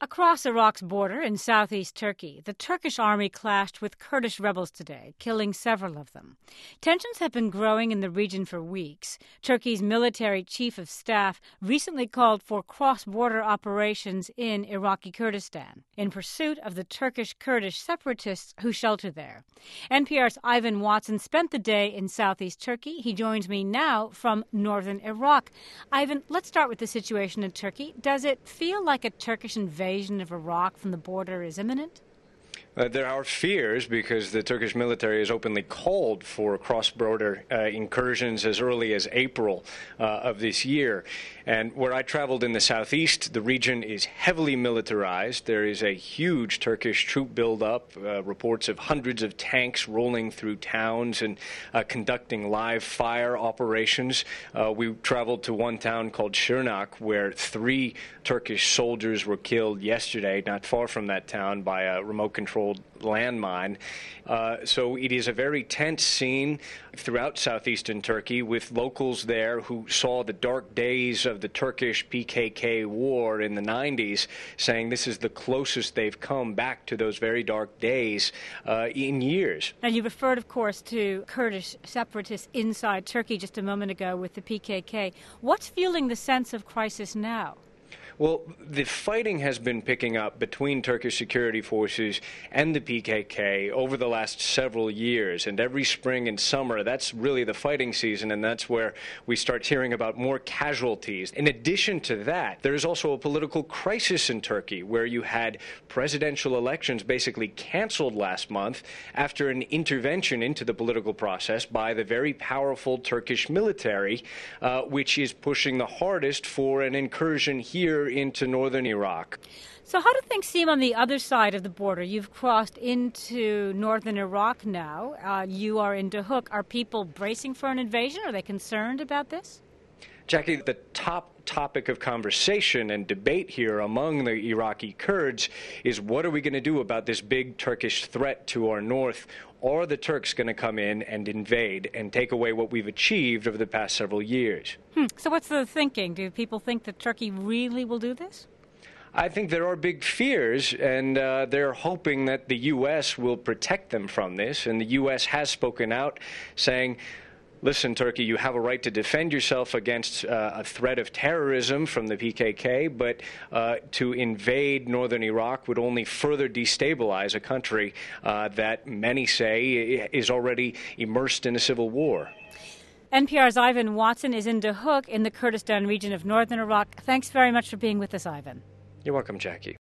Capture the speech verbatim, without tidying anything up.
Across Iraq's border in southeast Turkey, the Turkish army clashed with Kurdish rebels today, killing several of them. Tensions have been growing in the region for weeks. Turkey's military chief of staff recently called for cross-border operations in Iraqi Kurdistan in pursuit of the Turkish-Kurdish separatists who shelter there. N P R's Ivan Watson spent the day in southeast Turkey. He joins me now from northern Iraq. Ivan, let's start with the situation in Turkey. Does it feel like a Turkish invasion of Iraq from the border is imminent? Uh, there are fears because the Turkish military has openly called for cross-border uh, incursions as early as April uh, of this year. And where I traveled in the southeast, the region is heavily militarized. There is a huge Turkish troop buildup, uh, reports of hundreds of tanks rolling through towns and uh, conducting live fire operations. Uh, we traveled to one town called Shirnak, where three Turkish soldiers were killed yesterday, not far from that town, by a remote-controlled landmine. Uh, so it is a very tense scene throughout southeastern Turkey, with locals there who saw the dark days of the Turkish P K K war in the nineties, saying this is the closest they've come back to those very dark days uh, in years. And you referred, of course, to Kurdish separatists inside Turkey just a moment ago with the P K K. What's fueling the sense of crisis now? Well, the fighting has been picking up between Turkish security forces and the P K K over the last several years. And every spring and summer, that's really the fighting season, and that's where we start hearing about more casualties. In addition to that, there is also a political crisis in Turkey, where you had presidential elections basically canceled last month after an intervention into the political process by the very powerful Turkish military, uh, which is pushing the hardest for an incursion here into northern Iraq. So how do things seem on the other side of the border? You've crossed into northern Iraq now. Uh, you are in Duhok. Are people bracing for an invasion? Are they concerned about this? Jackie, the top topic of conversation and debate here among the Iraqi Kurds is, what are we going to do about this big Turkish threat to our north? Are the Turks going to come in and invade and take away what we've achieved over the past several years? Hmm. So what's the thinking? Do people think that Turkey really will do this? I think there are big fears, and uh, they're hoping that the U S will protect them from this. And the U S has spoken out saying, listen, Turkey, you have a right to defend yourself against uh, a threat of terrorism from the P K K, but uh, to invade northern Iraq would only further destabilize a country uh, that many say is already immersed in a civil war. N P R's Ivan Watson is in Duhok in the Kurdistan region of northern Iraq. Thanks very much for being with us, Ivan. You're welcome, Jackie.